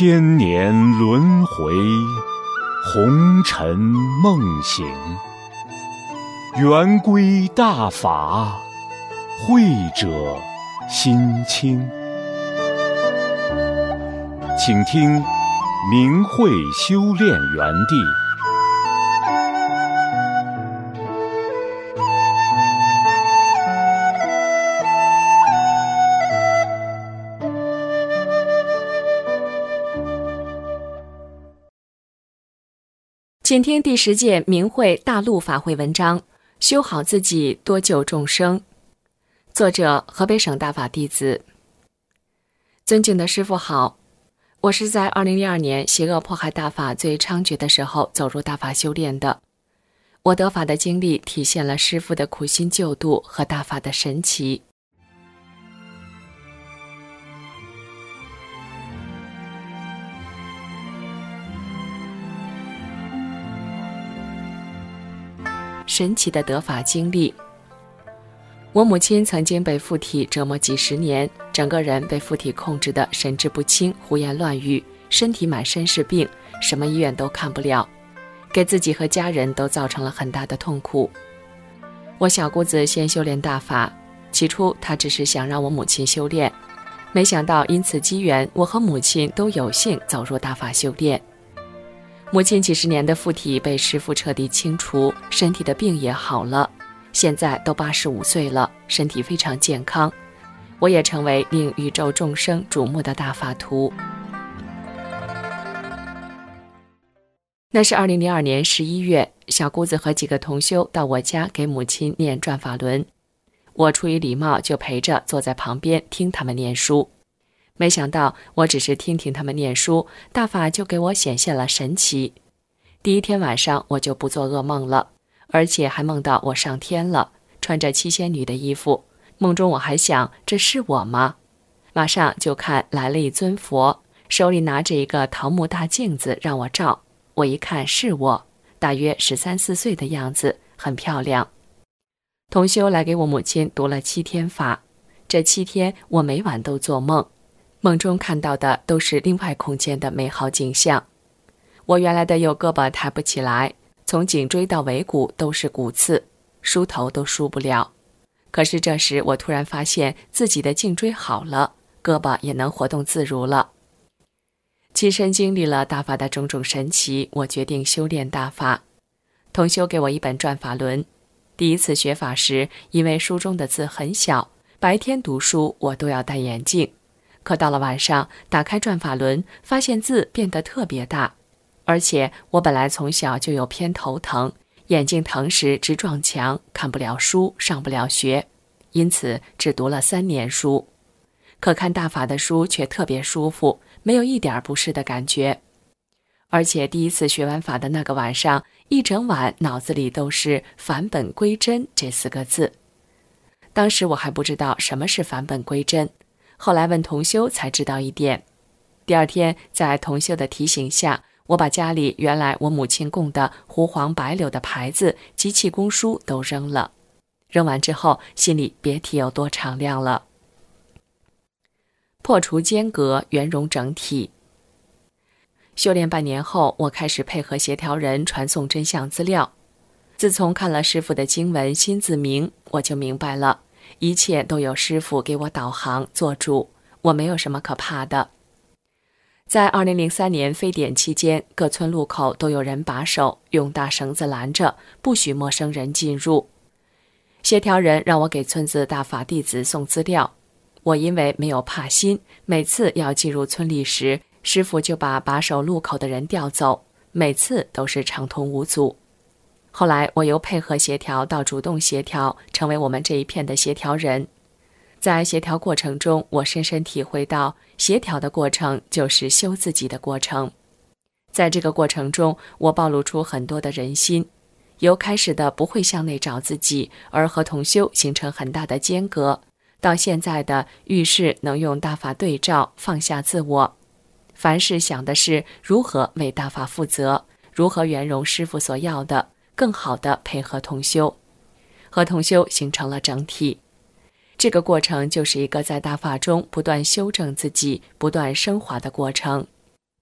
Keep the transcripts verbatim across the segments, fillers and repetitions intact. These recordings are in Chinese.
千年轮回，红尘梦醒。圆规大法，慧者心清。请听明慧修炼园地。 请听第十届明慧大陆法会文章，修好自己，多救众生。作者：河北省大法弟子。尊敬的师父好，我是在二零零二年邪恶迫害大法最猖獗的时候走入大法修炼的。我得法的经历体现了师父的苦心救度和大法的神奇。神奇的得法经历。我母亲曾经被附体折磨几十年，整个人被附体控制得神志不清，胡言乱语，身体满身是病，什么医院都看不了，给自己和家人都造成了很大的痛苦。我小姑子先修炼大法，起初她只是想让我母亲修炼，没想到因此机缘，我和母亲都有幸走入大法修炼。母亲几十年的附体被师父彻底清除，身体的病也好了，现在都八十五岁了，身体非常健康。我也成为令宇宙众生瞩目的大法徒。那是二零零二年十一月，小姑子和几个同修到我家给母亲念转法轮，我出于礼貌就陪着坐在旁边听他们念书。没想到我只是听听他们念书，大法就给我显现了神奇。第一天晚上我就不做噩梦了，而且还梦到我上天了，穿着七仙女的衣服。梦中我还想，这是我吗？马上就看来了一尊佛，手里拿着一个桃木大镜子让我照。我一看是我，大约十三四岁的样子，很漂亮。同修来给我母亲读了七天法，这七天我每晚都做梦，梦中看到的都是另外空间的美好景象。我原来的右胳膊抬不起来，从颈椎到尾骨都是骨刺，梳头都梳不了。可是这时我突然发现自己的颈椎好了，胳膊也能活动自如了。亲身经历了大法的种种神奇，我决定修炼大法。同修给我一本转法轮。第一次学法时，因为书中的字很小，白天读书我都要戴眼镜，可到了晚上，打开转法轮，发现字变得特别大。而且我本来从小就有偏头疼，眼睛疼时直撞墙，看不了书，上不了学，因此只读了三年书。可看大法的书却特别舒服，没有一点不适的感觉。而且第一次学完法的那个晚上，一整晚脑子里都是返本归真这四个字。当时我还不知道什么是返本归真，后来问同修才知道一点。第二天在同修的提醒下，我把家里原来我母亲供的胡黄白柳的牌子及气功书都扔了。扔完之后，心里别提有多敞亮了。破除间隔，圆融整体。修炼半年后，我开始配合协调人传送真相资料。自从看了师父的经文心自明，我就明白了，一切都有师父给我导航做主，我没有什么可怕的。在二零零三年非典期间，各村路口都有人把守，用大绳子拦着，不许陌生人进入。协调人让我给村子大法弟子送资料，我因为没有怕心，每次要进入村里时，师父就把把守路口的人调走，每次都是畅通无阻。后来我由配合协调到主动协调，成为我们这一片的协调人。在协调过程中，我深深体会到，协调的过程就是修自己的过程。在这个过程中，我暴露出很多的人心，由开始的不会向内找自己，而和同修形成很大的间隔，到现在的遇事能用大法对照，放下自我。凡事想的是如何为大法负责，如何圆融师父所要的，更好地配合同修，和同修形成了整体。这个过程就是一个在大法中不断修正自己、不断升华的过程。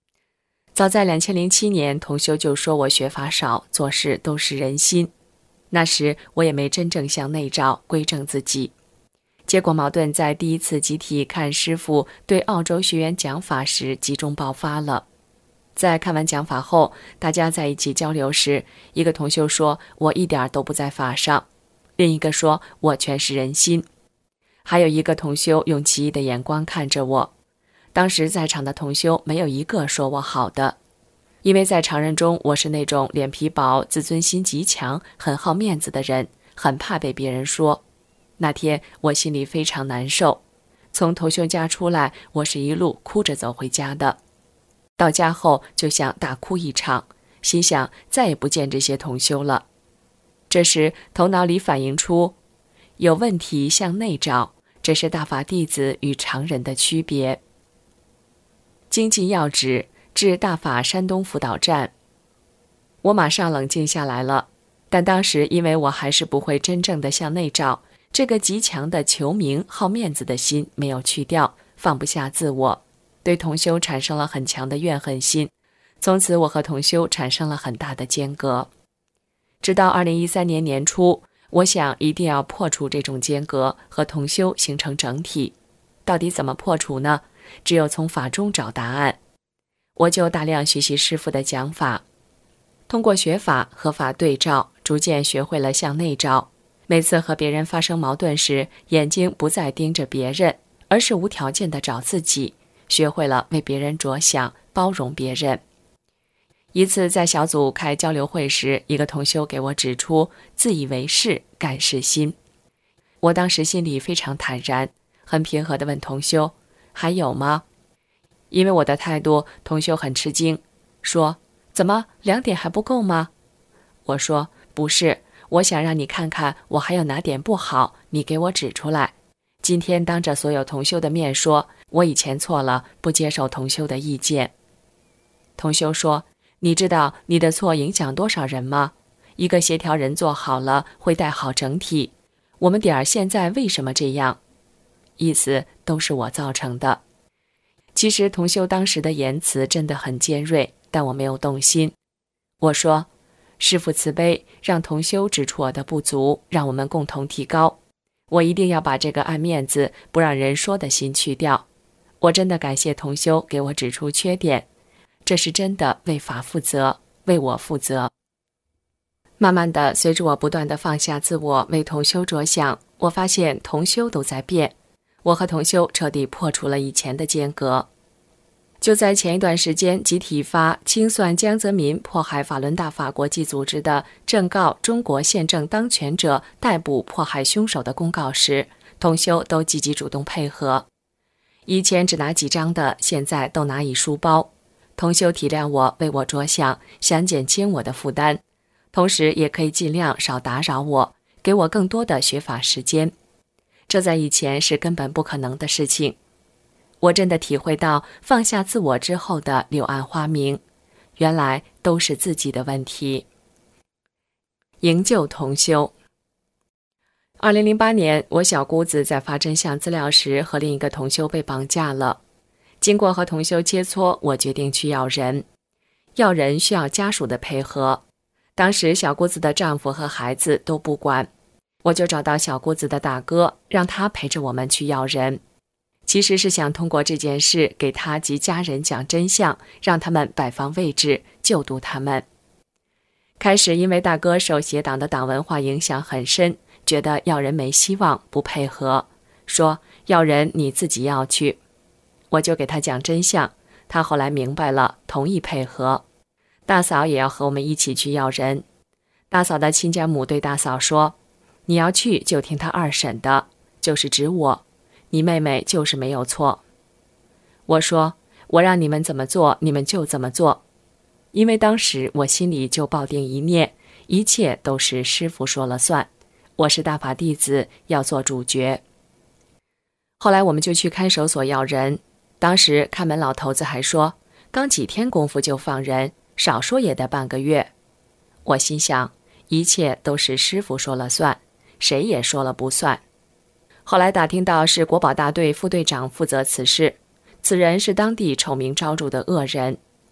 早在两千零七年，同修就说我学法少，做事都是人心。那时我也没真正向内照，归正自己。结果矛盾在第一次集体看师父对澳洲学员讲法时集中爆发了。在看完讲法后，大家在一起交流时，一个同修说我一点都不在法上，另一个说我全是人心，还有一个同修用奇异的眼光看着我。当时在场的同修没有一个说我好的，因为在常人中我是那种脸皮薄、自尊心极强、很好面子的人，很怕被别人说。那天我心里非常难受，从同修家出来，我是一路哭着走回家的。到家后就像大哭一场，心想再也不见这些同修了。这时头脑里反映出有问题向内找，这是大法弟子与常人的区别。经济要旨至大法山东辅导站，我马上冷静下来了，但当时因为我还是不会真正的向内照，这个极强的求名好面子的心没有去掉，放不下自我，对同修产生了很强的怨恨心。从此我和同修产生了很大的间隔。直到二零一三年年初，我想一定要破除这种间隔，和同修形成整体。到底怎么破除呢？只有从法中找答案。我就大量学习师父的讲法，通过学法和法对照，逐渐学会了向内照。每次和别人发生矛盾时，眼睛不再盯着别人，而是无条件地找自己，学会了为别人着想，包容别人。一次在小组开交流会时，一个同修给我指出自以为是、干事心。我当时心里非常坦然，很平和地问同修还有吗？因为我的态度，同修很吃惊，说怎么两点还不够吗？我说不是，我想让你看看我还有哪点不好，你给我指出来。今天当着所有同修的面说，我以前错了，不接受同修的意见。同修说，你知道你的错影响多少人吗？一个协调人做好了，会带好整体。我们点儿现在为什么这样？意思都是我造成的。其实同修当时的言辞真的很尖锐，但我没有动心。我说，师父慈悲，让同修指出我的不足，让我们共同提高。我一定要把这个爱面子不让人说的心去掉。我真的感谢同修给我指出缺点，这是真的为法负责，为我负责。慢慢的，随着我不断的放下自我，为同修着想，我发现同修都在变。我和同修彻底破除了以前的间隔。就在前一段时间，集体发清算江泽民迫害法轮大法国际组织的正告中国宪政当权者逮捕迫害凶手的公告时，同修都积极主动配合。以前只拿几张的，现在都拿一书包。同修体谅我，为我着想，想减轻我的负担，同时也可以尽量少打扰我，给我更多的学法时间。这在以前是根本不可能的事情。我真的体会到放下自我之后的柳暗花明，原来都是自己的问题。营救同修。二零零八年，我小姑子在发真相资料时和另一个同修被绑架了。经过和同修切磋，我决定去要人。要人需要家属的配合，当时小姑子的丈夫和孩子都不管，我就找到小姑子的大哥，让他陪着我们去要人。其实是想通过这件事给他及家人讲真相，让他们摆放位置，救度他们。开始因为大哥受邪党的党文化影响很深，觉得要人没希望，不配合，说要人你自己要去。我就给他讲真相，他后来明白了，同意配合。大嫂也要和我们一起去要人。大嫂的亲家母对大嫂说，你要去就听他二婶的，就是指我，你妹妹就是没有错。我说，我让你们怎么做，你们就怎么做。因为当时我心里就抱定一念，一切都是师父说了算，我是大法弟子，要做主角。后来我们就去看守所要人，当时看门老头子还说，刚几天功夫就放人，少说也得半个月。我心想，一切都是师父说了算，谁也说了不算。后来打听到是国保大队副队长负责此事，此人是当地臭名昭著的恶人。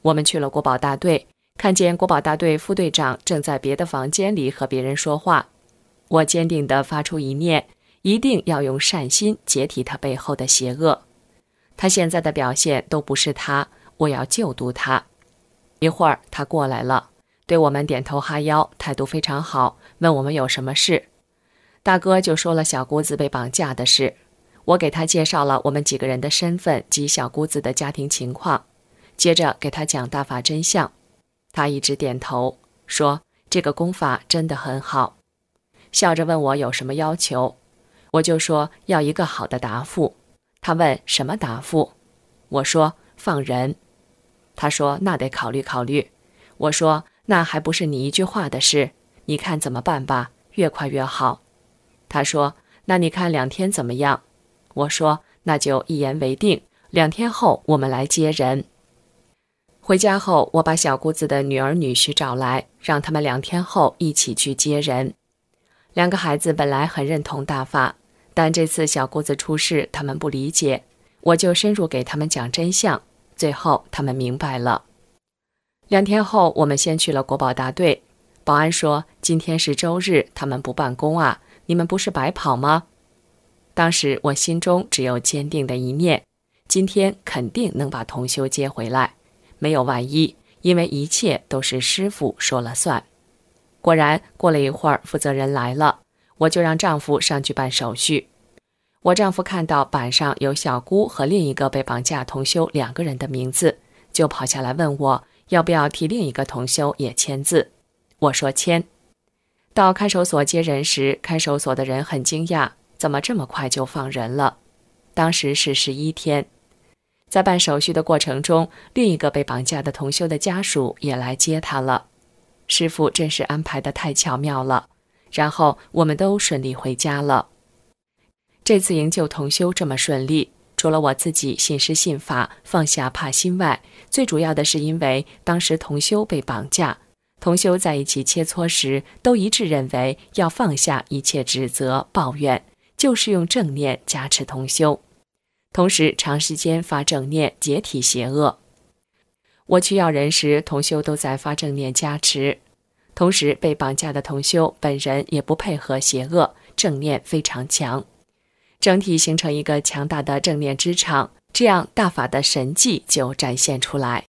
我们去了国保大队，看见国保大队副队长正在别的房间里和别人说话。我坚定地发出一念，一定要用善心解体他背后的邪恶。他现在的表现都不是他，我要救度他。一会儿他过来了，对我们点头哈腰，态度非常好，问我们有什么事。大哥就说了小姑子被绑架的事，我给他介绍了我们几个人的身份及小姑子的家庭情况，接着给他讲大法真相。他一直点头，说这个功法真的很好，笑着问我有什么要求，我就说要一个好的答复。他问什么答复，我说放人。他说那得考虑考虑。我说那还不是你一句话的事，你看怎么办吧，越快越好。他说那你看两天怎么样？我说那就一言为定，两天后我们来接人。回家后，我把小姑子的女儿女婿找来，让他们两天后一起去接人。两个孩子本来很认同大法，但这次小姑子出事，他们不理解，我就深入给他们讲真相，最后他们明白了。两天后，我们先去了国保大队，保安说今天是周日，他们不办公啊，你们不是白跑吗？当时我心中只有坚定的一念，今天肯定能把同修接回来，没有万一，因为一切都是师父说了算。果然过了一会儿，负责人来了，我就让丈夫上去办手续。我丈夫看到板上有小姑和另一个被绑架同修两个人的名字，就跑下来问我要不要替另一个同修也签字。我说签。到看守所接人时，看守所的人很惊讶，怎么这么快就放人了？当时是十一天。在办手续的过程中，另一个被绑架的同修的家属也来接他了。师父真是安排得太巧妙了，然后我们都顺利回家了。这次营救同修这么顺利，除了我自己信师信法，放下怕心外，最主要的是因为当时同修被绑架，同修在一起切磋时都一致认为要放下一切指责抱怨，就是用正念加持同修，同时长时间发正念解体邪恶。我去要人时，同修都在发正念加持，同时被绑架的同修本人也不配合邪恶，正念非常强，整体形成一个强大的正念之场，这样大法的神迹就展现出来。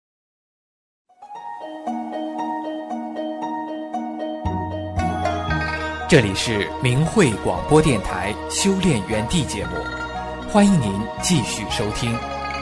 这里是明慧广播电台修炼园地节目，欢迎您继续收听。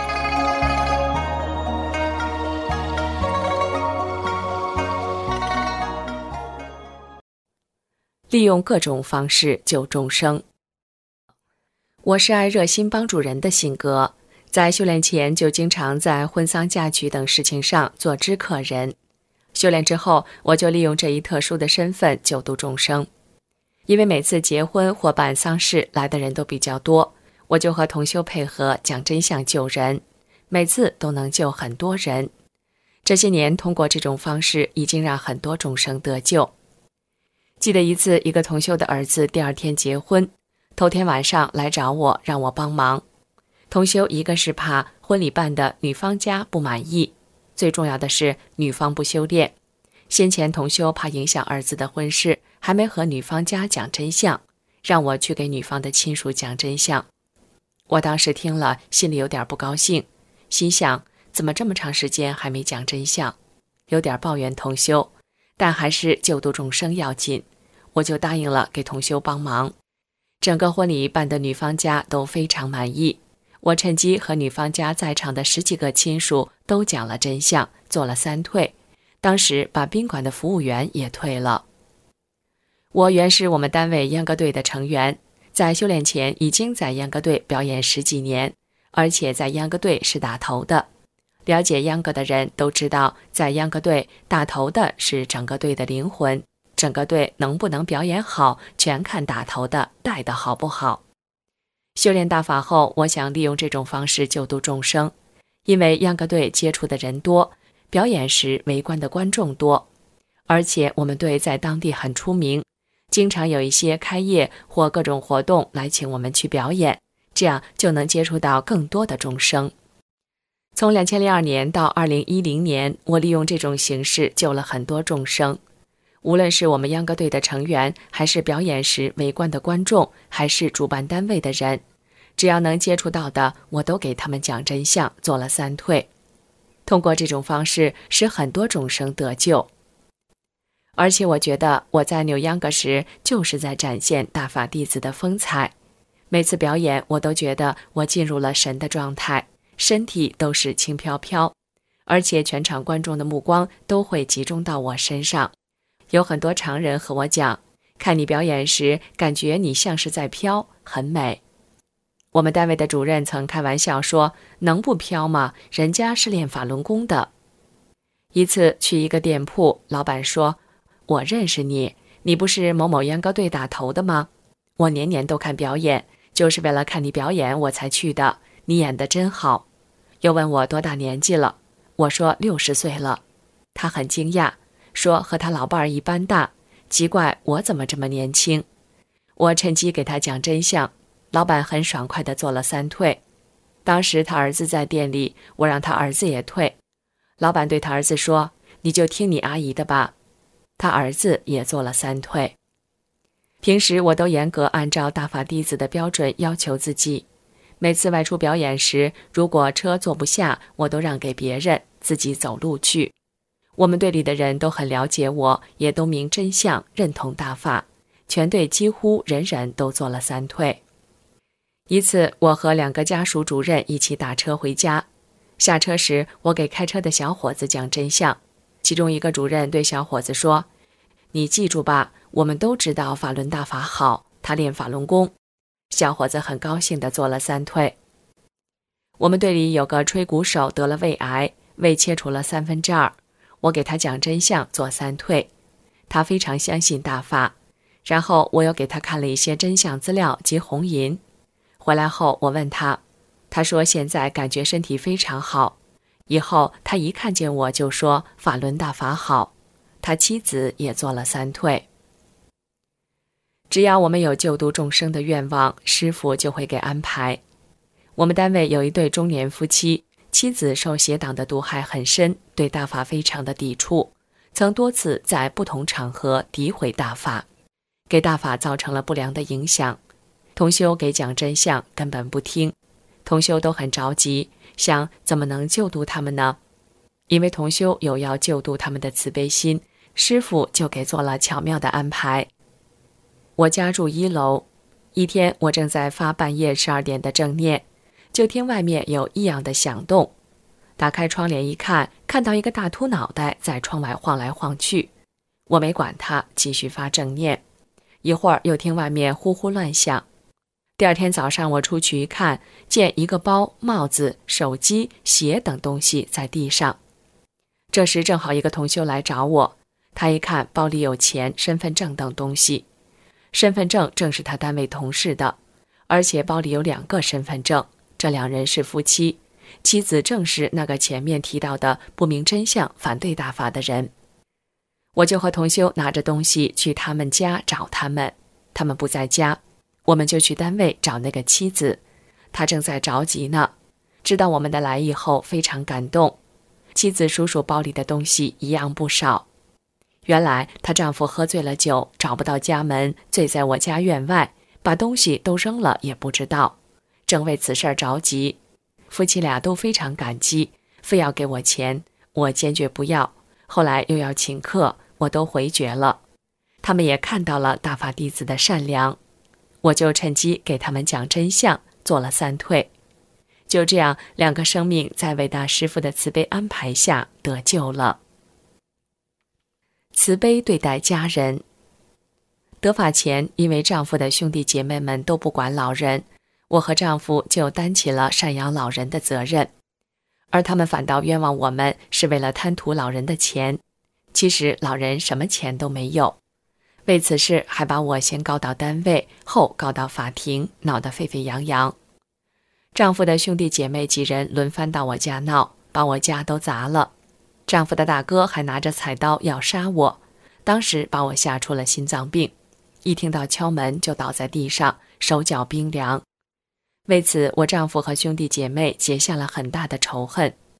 利用各种方式救众生。我是爱热心帮助人的性格，在修炼前就经常在婚丧嫁娶等事情上做知客人。修炼之后，我就利用这一特殊的身份救度众生。因为每次结婚或办丧事来的人都比较多，我就和同修配合讲真相救人，每次都能救很多人。这些年通过这种方式已经让很多众生得救。记得一次，一个同修的儿子第二天结婚，头天晚上来找我，让我帮忙。同修一个是怕婚礼办的女方家不满意，最重要的是女方不修炼。先前同修怕影响儿子的婚事，还没和女方家讲真相，让我去给女方的亲属讲真相。我当时听了，心里有点不高兴，心想怎么这么长时间还没讲真相，有点抱怨同修，但还是救度众生要紧，我就答应了给同修帮忙。整个婚礼办的女方家都非常满意，我趁机和女方家在场的十几个亲属都讲了真相，做了三退，当时把宾馆的服务员也退了。我原是我们单位秧歌队的成员，在修炼前已经在秧歌队表演十几年，而且在秧歌队是打头的。了解秧歌的人都知道，在秧歌队打头的是整个队的灵魂，整个队能不能表演好，全看打头的带得好不好。修炼大法后，我想利用这种方式救度众生，因为秧歌队接触的人多，表演时围观的观众多，而且我们队在当地很出名，经常有一些开业或各种活动来请我们去表演，这样就能接触到更多的众生。 从两千零二年到二零一零年，我利用这种形式救了很多众生。无论是我们秧歌队的成员，还是表演时围观的观众，还是主办单位的人，只要能接触到的，我都给他们讲真相，做了三退。通过这种方式，使很多众生得救。而且我觉得我在扭秧歌时，就是在展现大法弟子的风采。每次表演，我都觉得我进入了神的状态，身体都是轻飘飘，而且全场观众的目光都会集中到我身上。有很多常人和我讲，看你表演时，感觉你像是在飘，很美。我们单位的主任曾开玩笑说，能不飘吗？人家是练法轮功的。一次去一个店铺，老板说，我认识你，你不是某某秧歌队打头的吗？我年年都看表演，就是为了看你表演我才去的，你演得真好。又问我多大年纪了，我说六十岁了。他很惊讶，说和他老伴儿一般大，奇怪我怎么这么年轻。我趁机给他讲真相，老板很爽快地做了三退。当时他儿子在店里，我让他儿子也退。老板对他儿子说，你就听你阿姨的吧。他儿子也做了三退。平时我都严格按照大法弟子的标准要求自己，每次外出表演时，如果车坐不下，我都让给别人，自己走路去。我们队里的人都很了解我，也都明真相，认同大法，全队几乎人人都做了三退。一次，我和两个家属主任一起打车回家，下车时，我给开车的小伙子讲真相。其中一个主任对小伙子说，你记住吧，我们都知道法轮大法好，他练法轮功。小伙子很高兴地做了三退。我们队里有个吹鼓手得了胃癌，胃切除了三分之二，我给他讲真相，做三退。他非常相信大法，然后我又给他看了一些真相资料及红银。回来后我问他，他说现在感觉身体非常好，以后他一看见我就说法轮大法好。他妻子也做了三退。只要我们有救度众生的愿望，师父就会给安排。我们单位有一对中年夫妻，妻子受邪党的毒害很深，对大法非常的抵触，曾多次在不同场合诋毁大法，给大法造成了不良的影响。同修给讲真相，根本不听。同修都很着急，想怎么能救度他们呢？因为同修有要救度他们的慈悲心，师父就给做了巧妙的安排。我家住一楼，一天我正在发半夜十二点的正念，就听外面有异样的响动。打开窗帘一看，看到一个大秃脑袋在窗外晃来晃去。我没管他，继续发正念。一会儿又听外面呼呼乱响。第二天早上我出去一看，见一个包、帽子、手机、鞋等东西在地上。这时正好一个同修来找我，他一看包里有钱、身份证等东西。身份证正是他单位同事的，而且包里有两个身份证，这两人是夫妻，妻子正是那个前面提到的不明真相、反对大法的人。我就和同修拿着东西去他们家找他们，他们不在家，我们就去单位找那个妻子，她正在着急呢。知道我们的来意后非常感动，妻子数数包里的东西一样不少。原来她丈夫喝醉了酒，找不到家门，醉在我家院外，把东西都扔了也不知道，正为此事着急。夫妻俩都非常感激，非要给我钱，我坚决不要，后来又要请客，我都回绝了。他们也看到了大法弟子的善良，我就趁机给他们讲真相，做了三退。就这样，两个生命在伟大师父的慈悲安排下得救了。慈悲对待家人。得法前，因为丈夫的兄弟姐妹们都不管老人，我和丈夫就担起了赡养老人的责任，而他们反倒冤枉我们是为了贪图老人的钱。其实老人什么钱都没有，为此事还把我先告到单位，后告到法庭，闹得沸沸扬扬。丈夫的兄弟姐妹几人轮番到我家闹，把我家都砸了。丈夫的大哥还拿着菜刀要杀我，当时把我吓出了心脏病，一听到敲门就倒在地上，手脚冰凉。为此我丈夫和兄弟姐妹结下了很大的仇恨，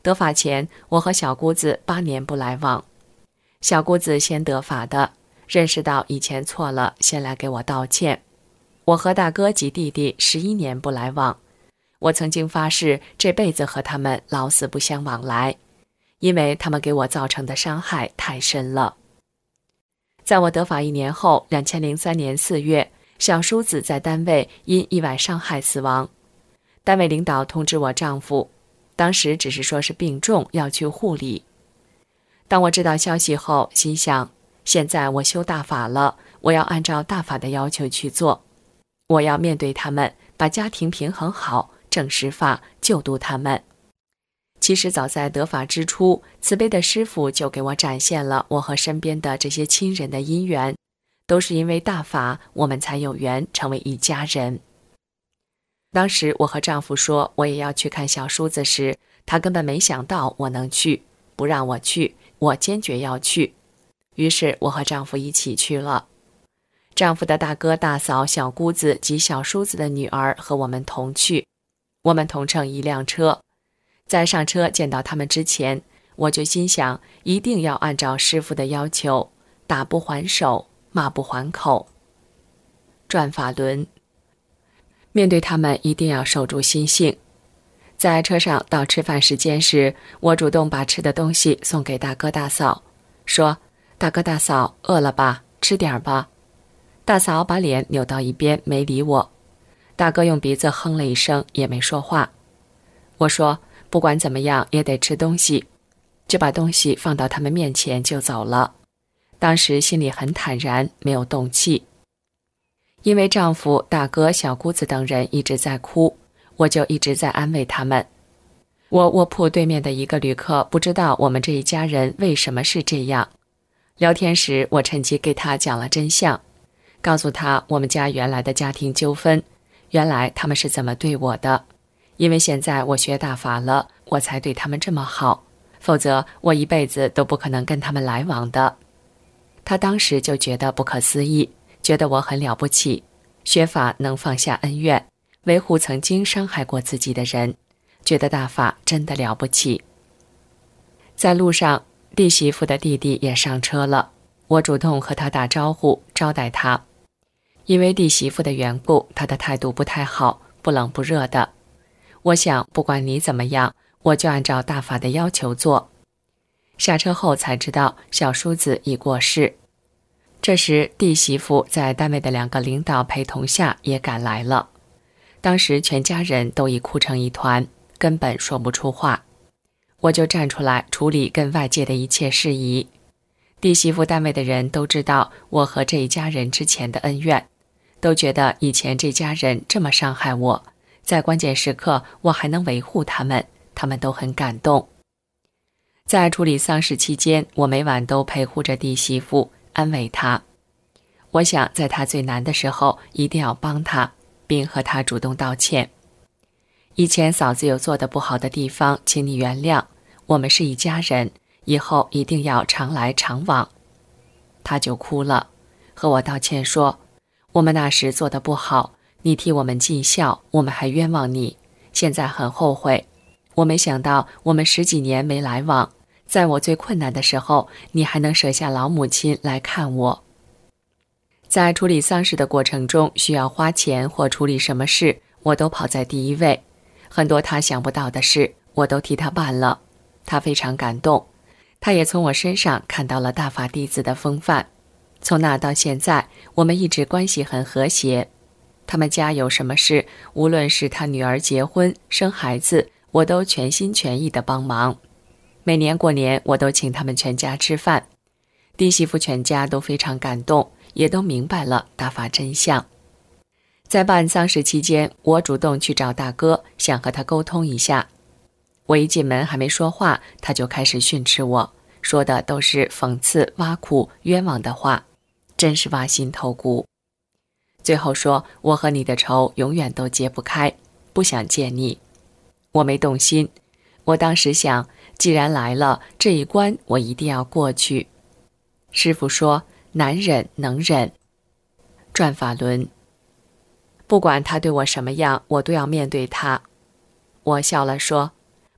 得法前，我和小姑子八年不来往。小姑子先得法的，认识到以前错了，先来给我道歉。我和大哥及弟弟十一年不来往，我曾经发誓这辈子和他们老死不相往来，因为他们给我造成的伤害太深了。在我得法一年后，二零零三年四月，小叔子在单位因意外伤害死亡。单位领导通知我丈夫，当时只是说是病重，要去护理。当我知道消息后，心想，现在我修大法了，我要按照大法的要求去做，我要面对他们，把家庭平衡好，正实法，救度他们。其实早在得法之初，慈悲的师父就给我展现了我和身边的这些亲人的因缘，都是因为大法，我们才有缘成为一家人。当时我和丈夫说我也要去看小叔子时，他根本没想到我能去，不让我去，我坚决要去。于是我和丈夫一起去了。丈夫的大哥大嫂、小姑子及小叔子的女儿和我们同去，我们同乘一辆车。在上车见到他们之前，我就心想，一定要按照师父的要求，打不还手，骂不还口。转法轮，面对他们一定要守住心性。在车上到吃饭时间时，我主动把吃的东西送给大哥大嫂，说，大哥大嫂，饿了吧，吃点吧。大嫂把脸扭到一边，没理我。大哥用鼻子哼了一声，也没说话。我说，不管怎么样也得吃东西，就把东西放到他们面前就走了。当时心里很坦然，没有动气。因为丈夫、大哥、小姑子等人一直在哭，我就一直在安慰他们。我卧铺对面的一个旅客不知道我们这一家人为什么是这样。聊天时，我趁机给他讲了真相，告诉他我们家原来的家庭纠纷，原来他们是怎么对我的。因为现在我学大法了，我才对他们这么好，否则我一辈子都不可能跟他们来往的。他当时就觉得不可思议，觉得我很了不起，学法能放下恩怨，维护曾经伤害过自己的人，觉得大法真的了不起。在路上，弟媳妇的弟弟也上车了，我主动和他打招呼，招待他。因为弟媳妇的缘故，他的态度不太好，不冷不热的。我想，不管你怎么样，我就按照大法的要求做。下车后才知道小叔子已过世。这时弟媳妇在单位的两个领导陪同下也赶来了，当时全家人都已哭成一团，根本说不出话。我就站出来处理跟外界的一切事宜。弟媳妇单位的人都知道我和这一家人之前的恩怨，都觉得以前这家人这么伤害我，在关键时刻我还能维护他们，他们都很感动。在处理丧事期间，我每晚都陪护着弟媳妇，安慰她。我想在她最难的时候一定要帮她，并和她主动道歉。以前嫂子有做得不好的地方，请你原谅，我们是一家人，以后一定要常来常往。她就哭了，和我道歉说，我们那时做得不好，你替我们尽孝，我们还冤枉你，现在很后悔。我没想到我们十几年没来往，在我最困难的时候，你还能舍下老母亲来看我。在处理丧事的过程中，需要花钱或处理什么事，我都跑在第一位。很多他想不到的事，我都替他办了。他非常感动，他也从我身上看到了大法弟子的风范。从那到现在，我们一直关系很和谐。他们家有什么事，无论是他女儿结婚、生孩子，我都全心全意地帮忙。每年过年，我都请他们全家吃饭。弟媳妇全家都非常感动，也都明白了大法真相。在办丧事期间，我主动去找大哥，想和他沟通一下。我一进门还没说话，他就开始训斥我，说的都是讽刺、挖苦、冤枉的话，真是挖心透骨。最后说，我和你的仇永远都解不开，不想见你。我没动心，我当时想，既然来了，这一关我一定要过去。师父说，难忍能忍。转法轮，不管他对我什么样，我都要面对他。我笑了说，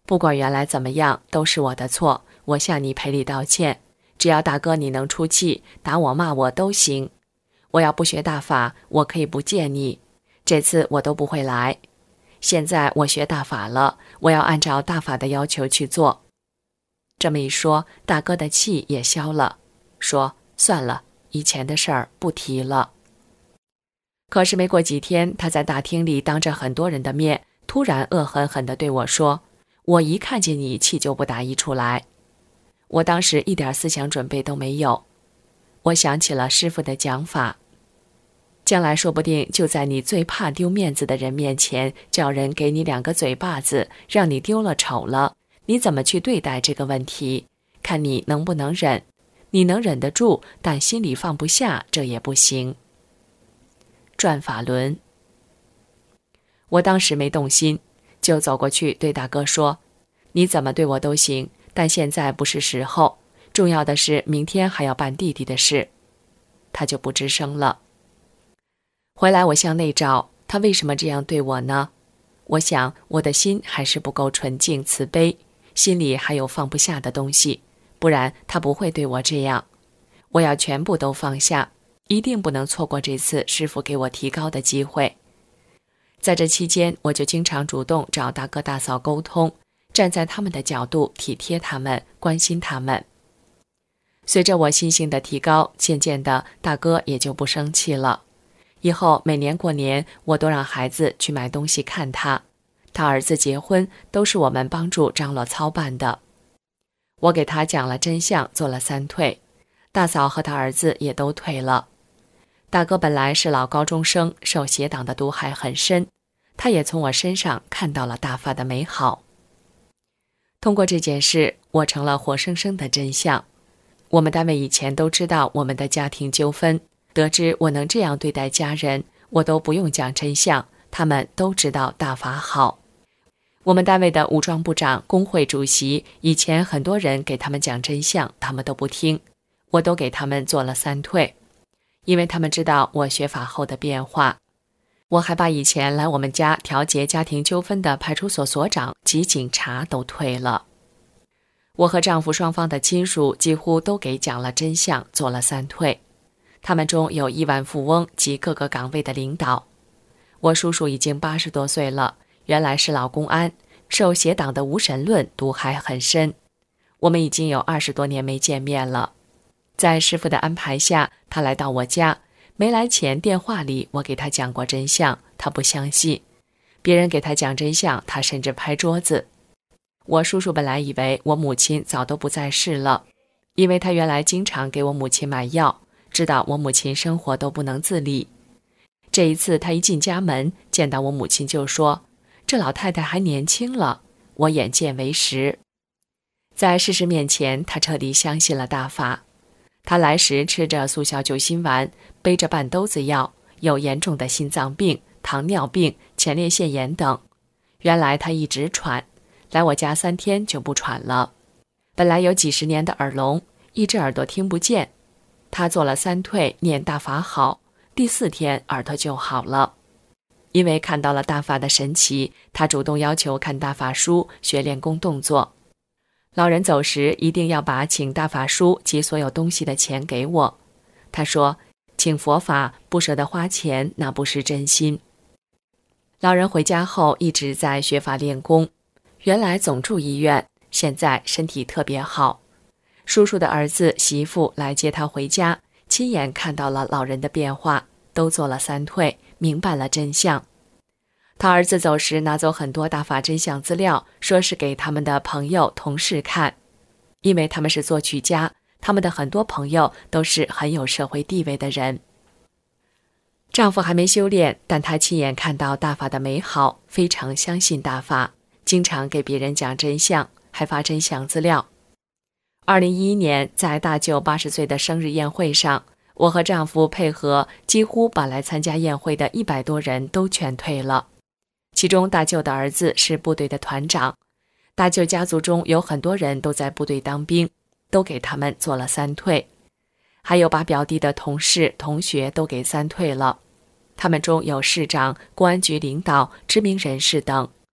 不管原来怎么样，都是我的错，我向你赔礼道歉。只要大哥你能出气，打我骂我都行。我要不学大法，我可以不见你，这次我都不会来。现在我学大法了，我要按照大法的要求去做。这么一说，大哥的气也消了，说算了，以前的事儿不提了。可是没过几天，他在大厅里当着很多人的面，突然恶狠狠地对我说，我一看见你气就不打一处来。我当时一点思想准备都没有，我想起了师父的讲法，将来说不定就在你最怕丢面子的人面前，叫人给你两个嘴巴子，让你丢了丑了，你怎么去对待这个问题？看你能不能忍，你能忍得住，但心里放不下，这也不行。转法轮，我当时没动心，就走过去对大哥说，你怎么对我都行，但现在不是时候，重要的是明天还要办弟弟的事。他就不吱声了。回来我向内找，他为什么这样对我呢？我想我的心还是不够纯净慈悲，心里还有放不下的东西，不然他不会对我这样。我要全部都放下，一定不能错过这次师父给我提高的机会。在这期间，我就经常主动找大哥大嫂沟通，站在他们的角度体贴他们，关心他们。随着我心性的提高，渐渐的大哥也就不生气了。以后每年过年，我都让孩子去买东西看他，他儿子结婚都是我们帮助张罗操办的。我给他讲了真相，做了三退，大嫂和他儿子也都退了。大哥本来是老高中生，受邪党的毒害很深，他也从我身上看到了大法的美好。通过这件事，我成了活生生的真相。我们单位以前都知道我们的家庭纠纷，得知我能这样对待家人，我都不用讲真相，他们都知道大法好。我们单位的武装部长、工会主席，以前很多人给他们讲真相，他们都不听，我都给他们做了三退，因为他们知道我学法后的变化。我还把以前来我们家调解家庭纠纷的派出所所长及警察都退了。我和丈夫双方的亲属几乎都给讲了真相，做了三退。他们中有亿万富翁及各个岗位的领导。我叔叔已经八十多岁了，原来是老公安，受邪党的无神论毒害很深。我们已经有二十多年没见面了。在师父的安排下，他来到我家，没来前电话里我给他讲过真相，他不相信。别人给他讲真相，他甚至拍桌子。我叔叔本来以为我母亲早都不在世了，因为他原来经常给我母亲买药，知道我母亲生活都不能自理。这一次他一进家门，见到我母亲就说，这老太太还年轻了，我眼见为实。在事实面前，他彻底相信了大法。他来时吃着速效救心丸，背着半兜子药，有严重的心脏病、糖尿病、前列腺炎等。原来他一直喘，来我家三天就不喘了。本来有几十年的耳聋，一只耳朵听不见，他做了三退，念大法好，第四天耳朵就好了。因为看到了大法的神奇，他主动要求看大法书，学练功动作。老人走时一定要把请大法书及所有东西的钱给我。他说，请佛法不舍得花钱，那不是真心。老人回家后一直在学法练功，原来总住医院，现在身体特别好。叔叔的儿子媳妇来接他回家，亲眼看到了老人的变化，都做了三退，明白了真相。他儿子走时拿走很多大法真相资料，说是给他们的朋友同事看，因为他们是作曲家，他们的很多朋友都是很有社会地位的人。丈夫还没修炼，但他亲眼看到大法的美好，非常相信大法，经常给别人讲真相，还发真相资料。二零一一年，在大舅八十岁的生日宴会上，我和丈夫配合，几乎把来参加宴会的一百多人都劝退了。其中大舅的儿子是部队的团长，大舅家族中有很多人都在部队当兵，都给他们做了三退。还有把表弟的同事、同学都给三退了。他们中有市长、公安局领导、知名人士等。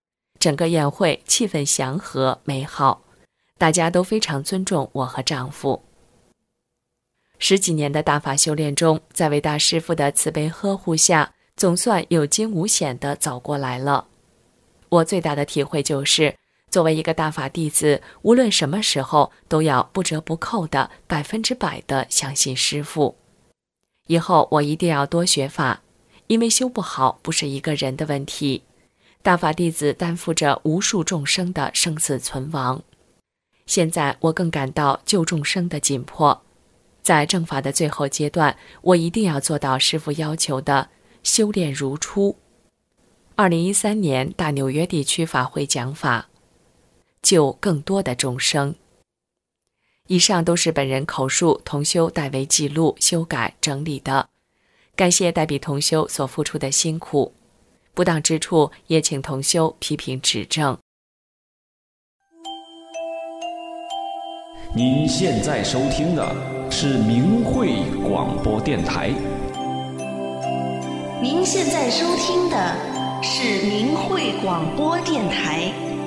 整个宴会气氛祥和美好，大家都非常尊重我和丈夫。十几年的大法修炼中，在伟大师父的慈悲呵护下，总算有惊无险地走过来了。我最大的体会就是，作为一个大法弟子，无论什么时候都要不折不扣的百分之百的相信师父。以后我一定要多学法，因为修不好不是一个人的问题，大法弟子担负着无数众生的生死存亡。现在我更感到救众生的紧迫，在正法的最后阶段，我一定要做到师父要求的修炼如初。二零一三年大纽约地区法会讲法，救更多的众生。以上都是本人口述，同修代为记录、修改、整理的。感谢代笔同修所付出的辛苦，不当之处也请同修批评指正。 您现在收听的是明慧广播电台。 您现在收听的是明慧广播电台。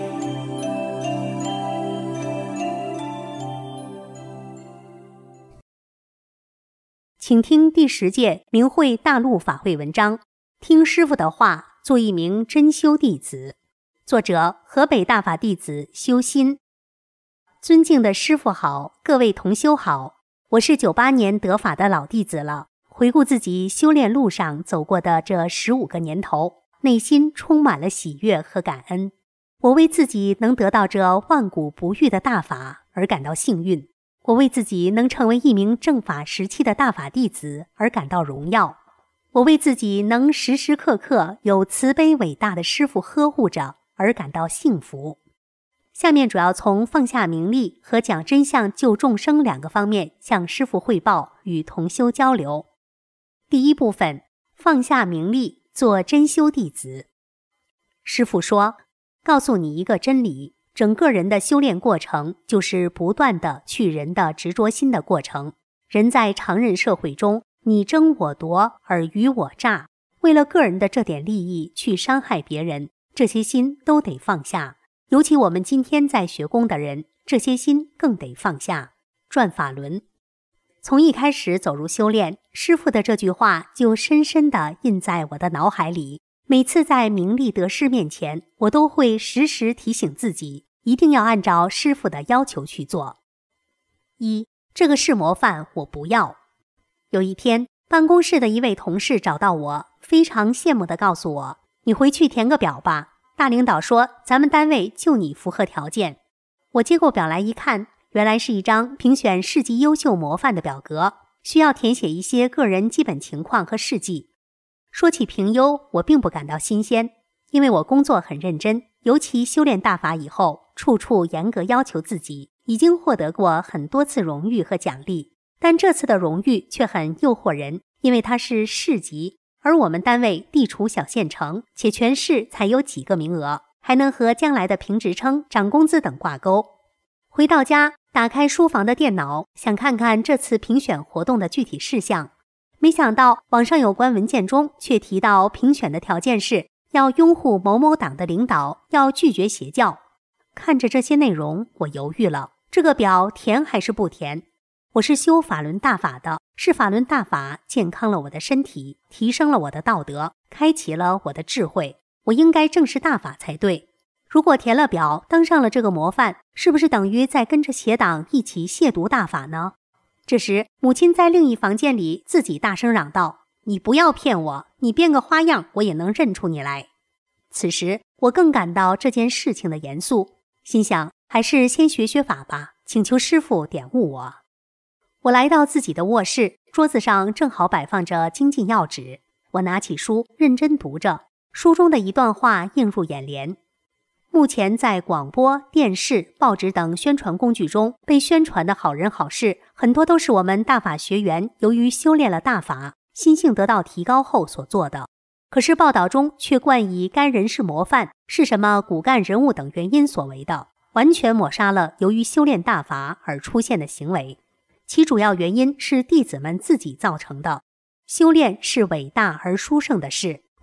请听第十届明慧大陆法会文章，听师父的话，做一名真修弟子。作者：河北大法弟子修心。尊敬的师父好，各位同修好，我是九八年得法的老弟子了。回顾自己修炼路上走过的这十五个年头，内心充满了喜悦和感恩。我为自己能得到这万古不遇的大法而感到幸运，我为自己能成为一名正法时期的大法弟子而感到荣耀，我为自己能时时刻刻有慈悲伟大的师父呵护着而感到幸福。下面主要从放下名利和讲真相救众生两个方面向师父汇报，与同修交流。第一部分，放下名利，做真修弟子。师父说，告诉你一个真理，整个人的修炼过程就是不断的去人的执着心的过程。人在常人社会中，你争我夺，尔虞我诈，为了个人的这点利益去伤害别人，这些心都得放下。尤其我们今天在学功的人，这些心更得放下。转法轮，从一开始走入修炼，师父的这句话就深深地印在我的脑海里。每次在名利得失面前，我都会时时提醒自己，一定要按照师父的要求去做。一，这个是模范，我不要。有一天，办公室的一位同事找到我，非常羡慕地告诉我，你回去填个表吧，大领导说咱们单位就你符合条件。我接过表来一看，原来是一张评选市级优秀模范的表格，需要填写一些个人基本情况和事迹。说起评优，我并不感到新鲜，因为我工作很认真，尤其修炼大法以后，处处严格要求自己，已经获得过很多次荣誉和奖励。但这次的荣誉却很诱惑人，因为它是市级，而我们单位地处小县城，且全市才有几个名额，还能和将来的评职称、涨工资等挂钩。回到家，打开书房的电脑，想看看这次评选活动的具体事项。没想到网上有关文件中却提到评选的条件是要拥护某某党的领导，要拒绝邪教。看着这些内容，我犹豫了，这个表填还是不填？我是修法轮大法的，是法轮大法健康了我的身体，提升了我的道德，开启了我的智慧，我应该正视大法才对。如果填了表，当上了这个模范，是不是等于在跟着邪党一起亵渎大法呢？这时，母亲在另一房间里自己大声嚷道，你不要骗我，你变个花样，我也能认出你来。此时，我更感到这件事情的严肃，心想，还是先学学法吧，请求师父点悟我。我来到自己的卧室，桌子上正好摆放着精进要旨，我拿起书，认真读着，书中的一段话映入眼帘。目前在广播、电视、报纸等宣传工具中被宣传的好人好事，很多都是我们大法学员由于修炼了大法，心性得到提高后所做的。可是报道中却冠以该人是模范，是什么骨干人物等原因所为的，完全抹杀了由于修炼大法而出现的行为。其主要原因是弟子们自己造成的。修炼是伟大而殊胜的事，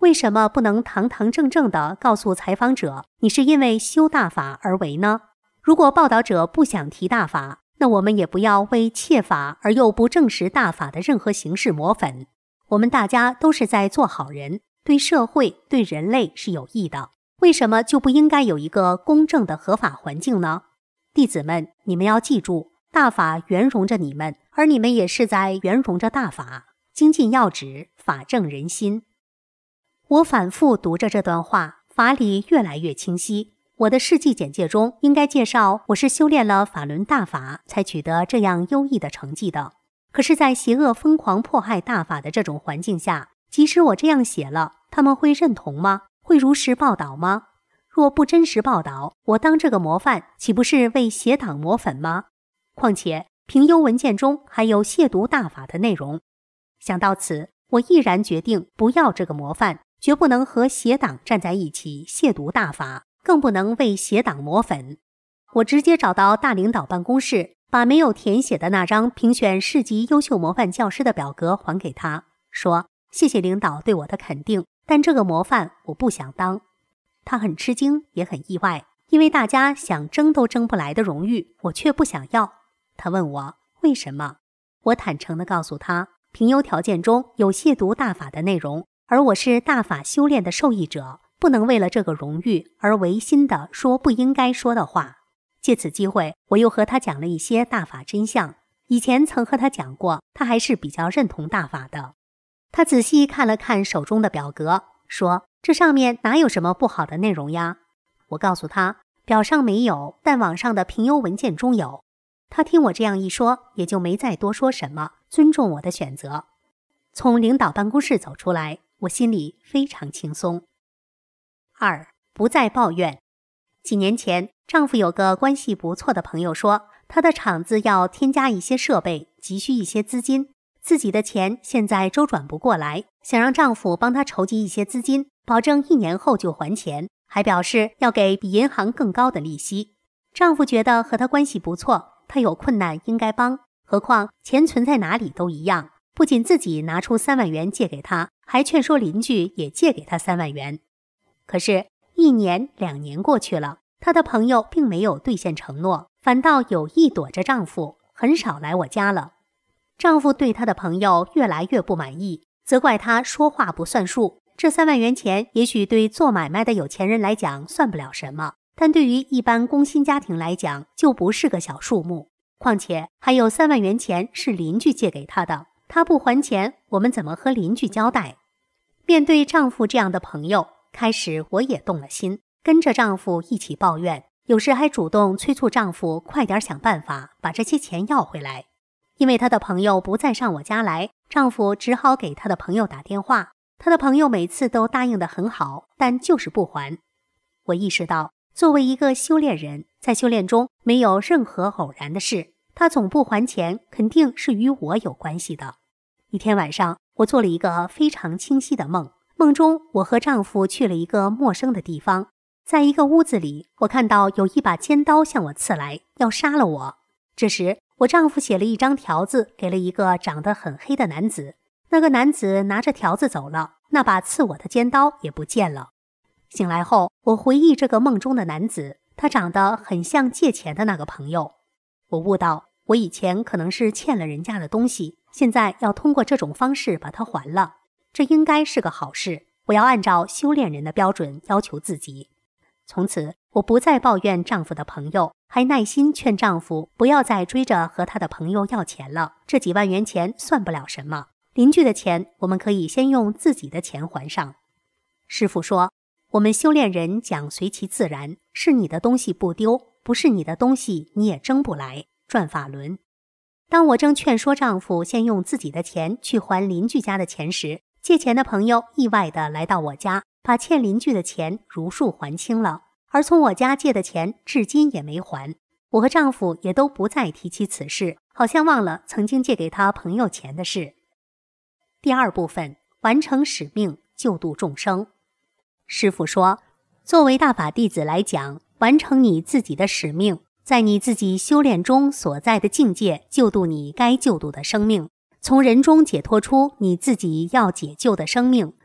为什么不能堂堂正正地告诉采访者，你是因为修大法而为呢？如果报道者不想提大法，那我们也不要为窃法而又不证实大法的任何形式抹粉。我们大家都是在做好人，对社会、对人类是有益的，为什么就不应该有一个公正的合法环境呢？弟子们，你们要记住，大法圆融着你们，而你们也是在圆融着大法。精进要旨，法正人心。我反复读着这段话，法理越来越清晰。我的事迹简介中应该介绍我是修炼了法轮大法才取得这样优异的成绩的。可是在邪恶疯狂迫害大法的这种环境下，即使我这样写了，他们会认同吗？会如实报道吗？若不真实报道，我当这个模范岂不是为邪党抹粉吗？况且评优文件中还有亵渎大法的内容。想到此，我毅然决定不要这个模范，绝不能和邪党站在一起亵渎大法，更不能为邪党抹粉。我直接找到大领导办公室，把没有填写的那张评选市级优秀模范教师的表格还给他，说谢谢领导对我的肯定，但这个模范我不想当。他很吃惊，也很意外，因为大家想争都争不来的荣誉，我却不想要。他问我为什么，我坦诚地告诉他，评优条件中有亵渎大法的内容，而我是大法修炼的受益者，不能为了这个荣誉而违心地说不应该说的话。借此机会，我又和他讲了一些大法真相。以前曾和他讲过，他还是比较认同大法的。他仔细看了看手中的表格，说这上面哪有什么不好的内容呀？我告诉他，表上没有，但网上的评优文件中有。他听我这样一说，也就没再多说什么，尊重我的选择。从领导办公室走出来，我心里非常轻松。二，不再抱怨。几年前，丈夫有个关系不错的朋友说，他的厂子要添加一些设备，急需一些资金，自己的钱现在周转不过来，想让丈夫帮他筹集一些资金，保证一年后就还钱，还表示要给比银行更高的利息。丈夫觉得和他关系不错，他有困难应该帮，何况钱存在哪里都一样，不仅自己拿出三万元借给他，还劝说邻居也借给他三万元。可是一年两年过去了，她的朋友并没有兑现承诺，反倒有意躲着丈夫，很少来我家了。丈夫对她的朋友越来越不满意，责怪她说话不算数。这三万元钱也许对做买卖的有钱人来讲算不了什么，但对于一般工薪家庭来讲就不是个小数目。况且还有三万元钱是邻居借给她的，她不还钱，我们怎么和邻居交代？面对丈夫这样的朋友，开始我也动了心，跟着丈夫一起抱怨，有时还主动催促丈夫快点想办法把这些钱要回来。因为她的朋友不再上我家来，丈夫只好给她的朋友打电话，她的朋友每次都答应得很好，但就是不还。我意识到，作为一个修炼人，在修炼中没有任何偶然的事，他总不还钱，肯定是与我有关系的。一天晚上，我做了一个非常清晰的梦，梦中我和丈夫去了一个陌生的地方，在一个屋子里，我看到有一把尖刀向我刺来，要杀了我。这时我丈夫写了一张条子给了一个长得很黑的男子，那个男子拿着条子走了，那把刺我的尖刀也不见了。醒来后，我回忆这个梦中的男子，他长得很像借钱的那个朋友。我悟到，我以前可能是欠了人家的东西，现在要通过这种方式把它还了，这应该是个好事。我要按照修炼人的标准要求自己。从此，我不再抱怨丈夫的朋友，还耐心劝丈夫不要再追着和他的朋友要钱了，这几万元钱算不了什么，邻居的钱我们可以先用自己的钱还上。师父说，我们修炼人讲随其自然，是你的东西不丢，不是你的东西你也争不来，转法轮。当我正劝说丈夫先用自己的钱去还邻居家的钱时，借钱的朋友意外地来到我家，把欠邻居的钱如数还清了，而从我家借的钱至今也没还。我和丈夫也都不再提起此事，好像忘了曾经借给他朋友钱的事。第二部分，完成使命，救度众生。师父说，作为大法弟子来讲，完成你自己的使命，在你自己修炼中所在的境界，救度你该救度的生命，从人中解脱出你自己要解救的生命，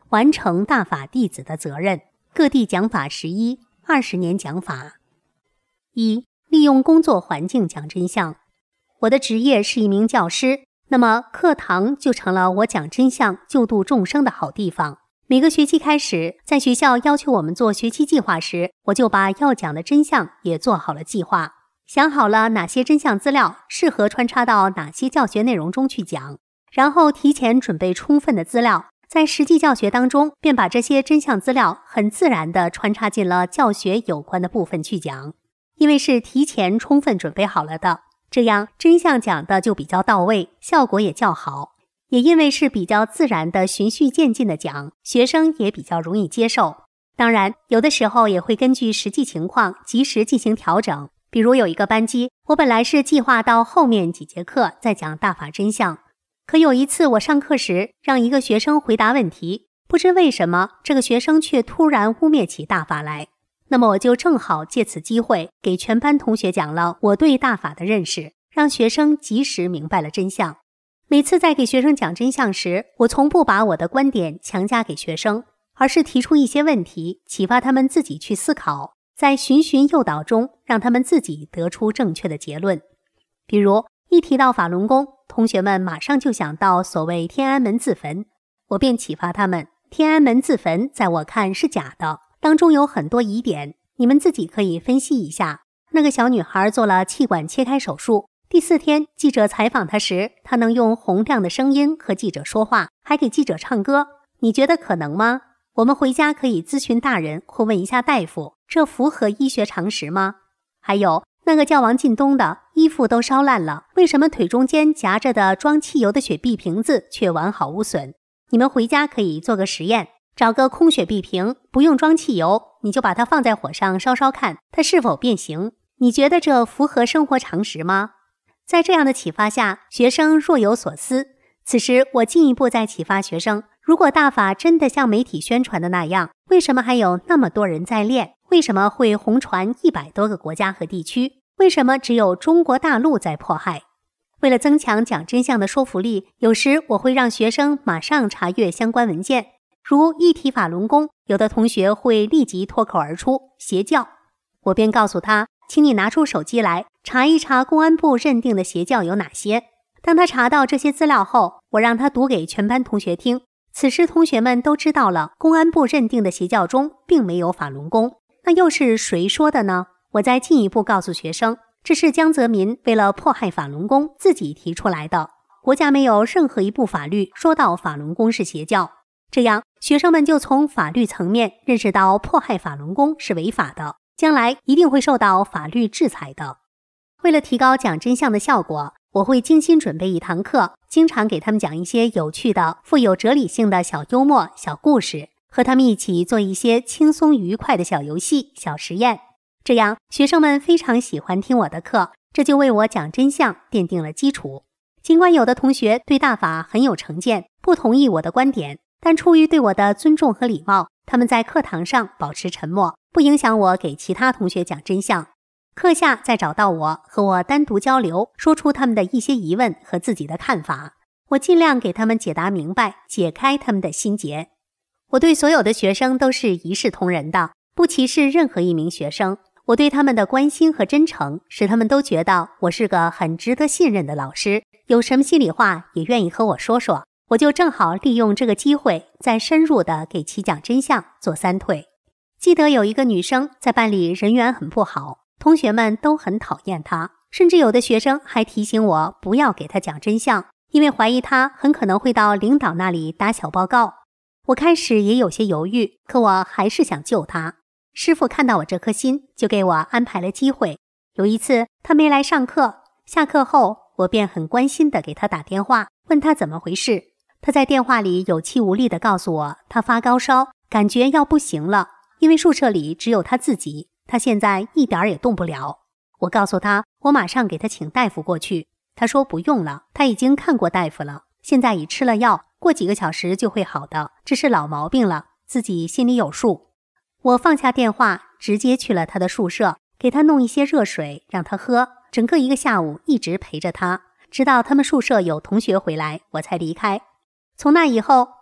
完成大法弟子的责任。各地讲法十一，二十年讲法。一、利用工作环境讲真相。我的职业是一名教师，那么课堂就成了我讲真相、救度众生的好地方。每个学期开始，在学校要求我们做学期计划时，我就把要讲的真相也做好了计划，想好了哪些真相资料适合穿插到哪些教学内容中去讲，然后提前准备充分的资料，在实际教学当中便把这些真相资料很自然地穿插进了教学有关的部分去讲。因为是提前充分准备好了的，这样真相讲的就比较到位，效果也较好。也因为是比较自然的循序渐进的讲，学生也比较容易接受。当然，有的时候也会根据实际情况及时进行调整。比如有一个班级，我本来是计划到后面几节课再讲大法真相，可有一次我上课时让一个学生回答问题，不知为什么这个学生却突然污蔑起大法来。那么我就正好借此机会给全班同学讲了我对大法的认识，让学生及时明白了真相。每次在给学生讲真相时，我从不把我的观点强加给学生，而是提出一些问题，启发他们自己去思考，在循循诱导中让他们自己得出正确的结论。比如一提到法轮功，同学们马上就想到所谓天安门自焚，我便启发他们，天安门自焚在我看是假的，当中有很多疑点，你们自己可以分析一下。那个小女孩做了气管切开手术，第四天记者采访她时，她能用洪亮的声音和记者说话，还给记者唱歌，你觉得可能吗？我们回家可以咨询大人或问一下大夫，这符合医学常识吗？还有那个叫王进东的，衣服都烧烂了，为什么腿中间夹着的装汽油的雪碧瓶子却完好无损？你们回家可以做个实验，找个空雪碧瓶，不用装汽油，你就把它放在火上烧烧看，它是否变形？你觉得这符合生活常识吗？在这样的启发下，学生若有所思。此时我进一步再启发学生，如果大法真的像媒体宣传的那样，为什么还有那么多人在练？为什么会红传一百多个国家和地区？为什么只有中国大陆在迫害？为了增强讲真相的说服力，有时我会让学生马上查阅相关文件。如一提法轮功，有的同学会立即脱口而出邪教，我便告诉他，请你拿出手机来查一查公安部认定的邪教有哪些。当他查到这些资料后，我让他读给全班同学听。此时同学们都知道了，公安部认定的邪教中并没有法轮功，那又是谁说的呢？我再进一步告诉学生，这是江泽民为了迫害法轮功自己提出来的，国家没有任何一部法律说到法轮功是邪教。这样学生们就从法律层面认识到迫害法轮功是违法的，将来一定会受到法律制裁的。为了提高讲真相的效果，我会精心准备一堂课，经常给他们讲一些有趣的、富有哲理性的小幽默、小故事，和他们一起做一些轻松愉快的小游戏、小实验。这样学生们非常喜欢听我的课，这就为我讲真相奠定了基础。尽管有的同学对大法很有成见，不同意我的观点，但出于对我的尊重和礼貌，他们在课堂上保持沉默，不影响我给其他同学讲真相。课下再找到我，和我单独交流，说出他们的一些疑问和自己的看法，我尽量给他们解答明白，解开他们的心结。我对所有的学生都是一视同仁的，不歧视任何一名学生。我对他们的关心和真诚，使他们都觉得我是个很值得信任的老师，有什么心里话也愿意和我说说。我就正好利用这个机会，再深入地给其讲真相，做三退。记得有一个女生在班里人缘很不好，同学们都很讨厌她，甚至有的学生还提醒我不要给她讲真相，因为怀疑她很可能会到领导那里打小报告。我开始也有些犹豫，可我还是想救她。师傅看到我这颗心，就给我安排了机会。有一次她没来上课，下课后我便很关心地给她打电话，问她怎么回事。她在电话里有气无力地告诉我，她发高烧，感觉要不行了，因为宿舍里只有她自己，她现在一点也动不了。我告诉她，我马上给她请大夫过去。她说不用了，她已经看过大夫了，现在已吃了药，过几个小时就会好的，这是老毛病了，自己心里有数。我放下电话，直接去了她的宿舍，给她弄一些热水让她喝，整个一个下午一直陪着她，直到他们宿舍有同学回来，我才离开。从那以后，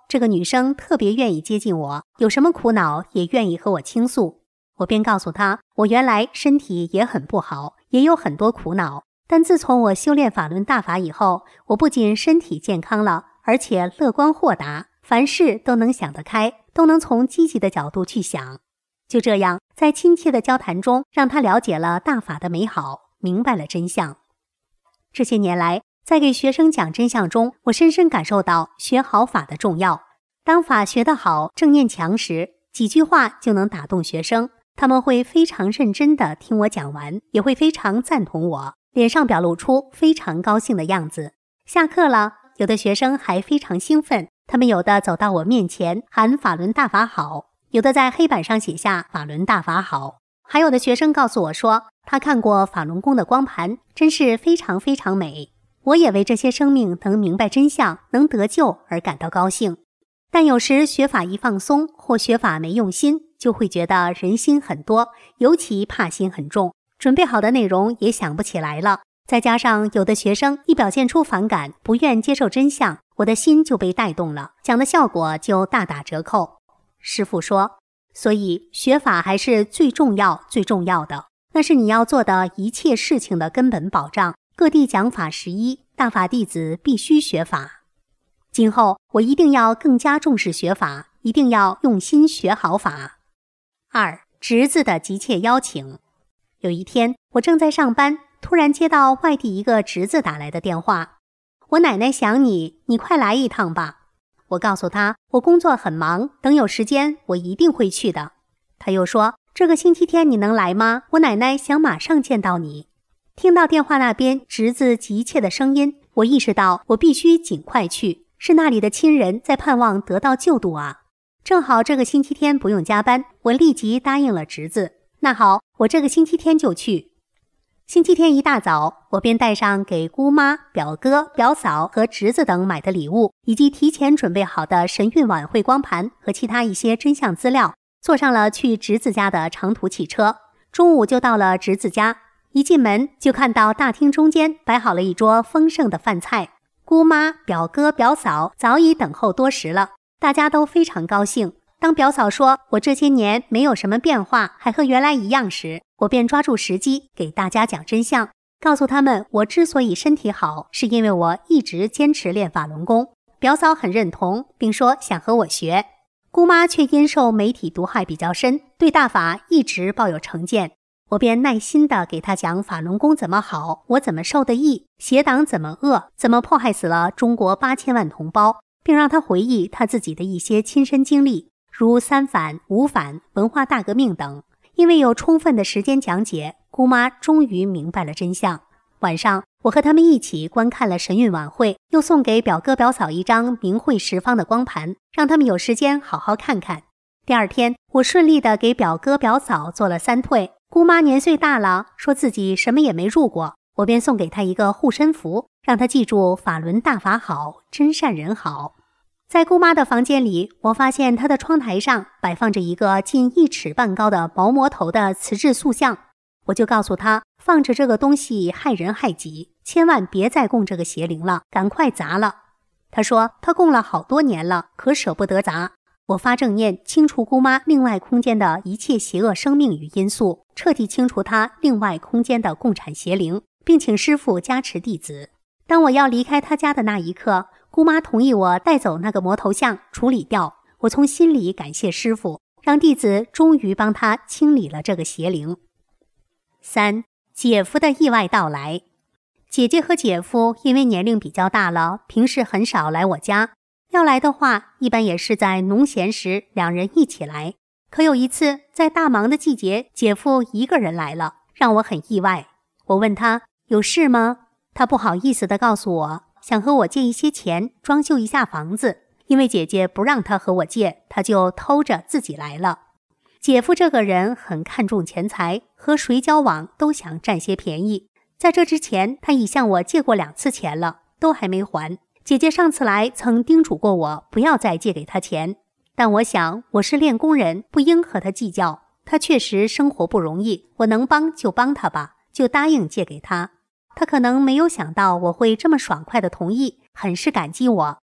这个女生特别愿意接近我，有什么苦恼也愿意和我倾诉。我便告诉她，我原来身体也很不好，也有很多苦恼，但自从我修炼法轮大法以后，我不仅身体健康了，而且乐观豁达，凡事都能想得开，都能从积极的角度去想。就这样，在亲切的交谈中，让她了解了大法的美好，明白了真相。这些年来，在给学生讲真相中，我深深感受到学好法的重要。当法学得好，正念强时，几句话就能打动学生，他们会非常认真地听我讲完，也会非常赞同我，脸上表露出非常高兴的样子。下课了，有的学生还非常兴奋，他们有的走到我面前喊法轮大法好，有的在黑板上写下法轮大法好，还有的学生告诉我说，他看过法轮功的光盘，真是非常非常美。我也为这些生命能明白真相，能得救而感到高兴。但有时学法一放松，或学法没用心，就会觉得人心很多，尤其怕心很重，准备好的内容也想不起来了。再加上有的学生一表现出反感，不愿接受真相，我的心就被带动了，讲的效果就大打折扣。师父说，所以学法还是最重要最重要的，那是你要做的一切事情的根本保障。各地讲法十一，大法弟子必须学法。今后我一定要更加重视学法，一定要用心学好法。二、侄子的急切邀请。有一天，我正在上班，突然接到外地一个侄子打来的电话，我奶奶想你，你快来一趟吧。我告诉他，我工作很忙，等有时间我一定会去的。他又说，这个星期天你能来吗？我奶奶想马上见到你。听到电话那边侄子急切的声音，我意识到我必须尽快去，是那里的亲人在盼望得到救度啊。正好这个星期天不用加班，我立即答应了侄子。那好，我这个星期天就去。星期天一大早，我便带上给姑妈、表哥、表嫂和侄子等买的礼物，以及提前准备好的神韵晚会光盘和其他一些真相资料，坐上了去侄子家的长途汽车。中午就到了侄子家，一进门就看到大厅中间摆好了一桌丰盛的饭菜，姑妈、表哥、表嫂早已等候多时了，大家都非常高兴。当表嫂说我这些年没有什么变化，还和原来一样时，我便抓住时机给大家讲真相，告诉他们我之所以身体好，是因为我一直坚持练法轮功。表嫂很认同，并说想和我学。姑妈却因受媒体毒害比较深，对大法一直抱有成见。我便耐心地给她讲法轮功怎么好，我怎么受的益，邪党怎么恶，怎么迫害死了中国八千万同胞，并让她回忆她自己的一些亲身经历，如三反、五反、文化大革命等。因为有充分的时间讲解，姑妈终于明白了真相。晚上，我和他们一起观看了神韵晚会，又送给表哥表嫂一张明慧十方的光盘，让他们有时间好好看看。第二天，我顺利地给表哥表嫂做了三退。姑妈年岁大了，说自己什么也没入过，我便送给她一个护身符，让她记住法轮大法好，真善人好。在姑妈的房间里，我发现她的窗台上摆放着一个近一尺半高的毛魔头的瓷质塑像，我就告诉她，放着这个东西害人害己，千万别再供这个邪灵了，赶快砸了。她说她供了好多年了，可舍不得砸。我发正念，清除姑妈另外空间的一切邪恶生命与因素，彻底清除她另外空间的共产邪灵，并请师父加持弟子。当我要离开她家的那一刻，姑妈同意我带走那个魔头像，处理掉。我从心里感谢师父，让弟子终于帮他清理了这个邪灵。三、姐夫的意外到来。姐姐和姐夫因为年龄比较大了，平时很少来我家。要来的话，一般也是在农闲时两人一起来。可有一次，在大忙的季节，姐夫一个人来了，让我很意外。我问他有事吗？他不好意思地告诉我，想和我借一些钱装修一下房子，因为姐姐不让他和我借，他就偷着自己来了。姐夫这个人很看重钱财，和谁交往都想占些便宜。在这之前，他已向我借过两次钱了，都还没还。姐姐上次来曾叮嘱过我不要再借给他钱，但我想我是练功人，不应和他计较。他确实生活不容易，我能帮就帮他吧，就答应借给他。他可能没有想到我会这么爽快地同意，很是感激我。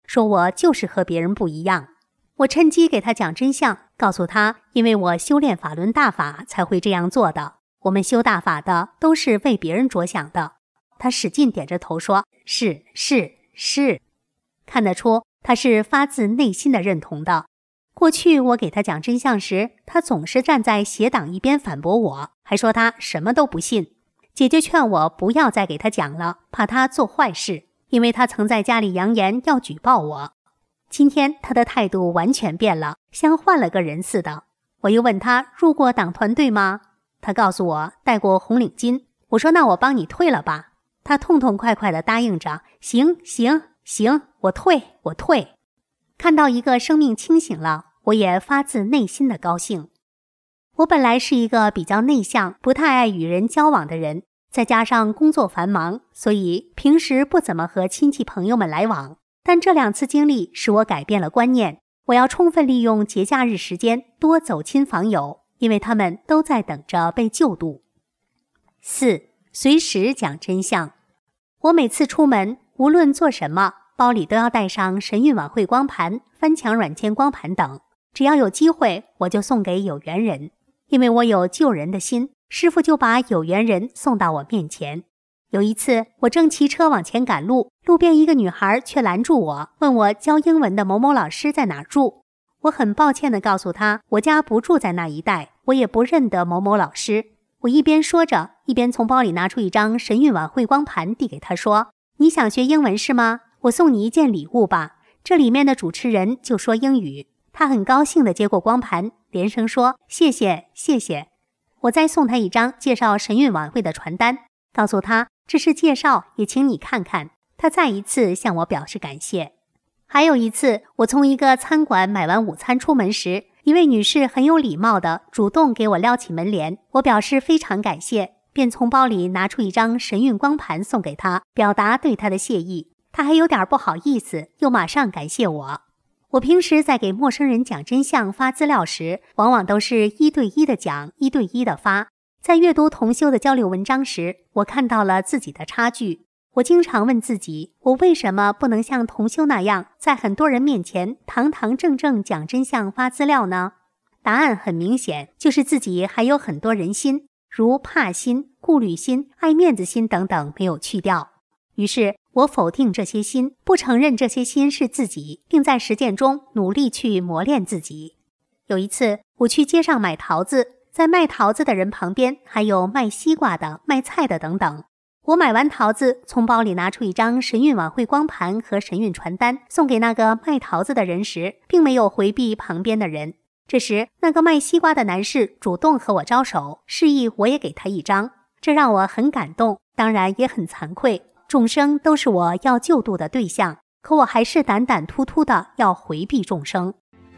说我就是和别人不一样。我趁机给他讲真相，告诉他，因为我修炼法轮大法才会这样做的，我们修大法的都是为别人着想的。他使劲点着头说，是是是，看得出他是发自内心的认同的。过去我给他讲真相时，他总是站在邪党一边反驳我，还说他什么都不信。姐姐劝我不要再给他讲了，怕他做坏事，因为他曾在家里扬言要举报我。今天他的态度完全变了，像换了个人似的。我又问他入过党团队吗？他告诉我戴过红领巾。我说那我帮你退了吧。他痛痛快快地答应着，行行行，我退我退。看到一个生命清醒了，我也发自内心的高兴。我本来是一个比较内向，不太爱与人交往的人，再加上工作繁忙，所以平时不怎么和亲戚朋友们来往。但这两次经历使我改变了观念，我要充分利用节假日时间，多走亲访友，因为他们都在等着被救度。四、随时讲真相。我每次出门，无论做什么，包里都要带上神韵晚会光盘、翻墙软件光盘等，只要有机会，我就送给有缘人。因为我有救人的心，师父就把有缘人送到我面前。有一次，我正骑车往前赶路，路边一个女孩却拦住我，问我教英文的某某老师在哪住。我很抱歉地告诉她，我家不住在那一带，我也不认得某某老师。我一边说着，一边从包里拿出一张神韵晚会光盘递给她，说，你想学英文是吗？我送你一件礼物吧，这里面的主持人就说英语。她很高兴地接过光盘，连声说谢谢谢谢。我再送她一张介绍神韵晚会的传单，告诉她这是介绍，也请你看看。她再一次向我表示感谢。还有一次，我从一个餐馆买完午餐出门时，一位女士很有礼貌地主动给我撩起门帘，我表示非常感谢，便从包里拿出一张神韵光盘送给她，表达对她的谢意。她还有点不好意思，又马上感谢我。我平时在给陌生人讲真相发资料时，往往都是一对一的讲，一对一的发。在阅读同修的交流文章时，我看到了自己的差距。我经常问自己，我为什么不能像同修那样，在很多人面前堂堂正正讲真相发资料呢？答案很明显，就是自己还有很多人心，如怕心、顾虑心、爱面子心等等没有去掉。于是我否定这些心，不承认这些心是自己，并在实践中努力去磨练自己。有一次，我去街上买桃子，在卖桃子的人旁边还有卖西瓜的、卖菜的等等。我买完桃子，从包里拿出一张神韵晚会光盘和神韵传单，送给那个卖桃子的人时，并没有回避旁边的人。这时，那个卖西瓜的男士主动和我招手，示意我也给他一张，这让我很感动，当然也很惭愧。众生都是我要救度的对象，可我还是胆胆突突的要回避众生。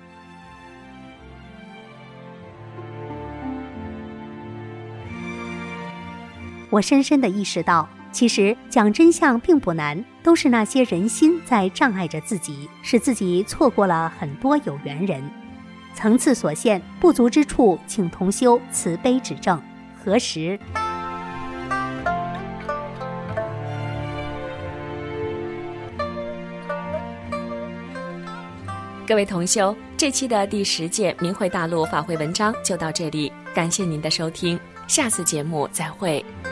我深深地意识到，其实讲真相并不难，都是那些人心在障碍着自己，使自己错过了很多有缘人。层次所限，不足之处，请同修慈悲指正。何时？ 各位同修，这期的第十届明慧大陆法会文章就到这里，感谢您的收听，下次节目再会。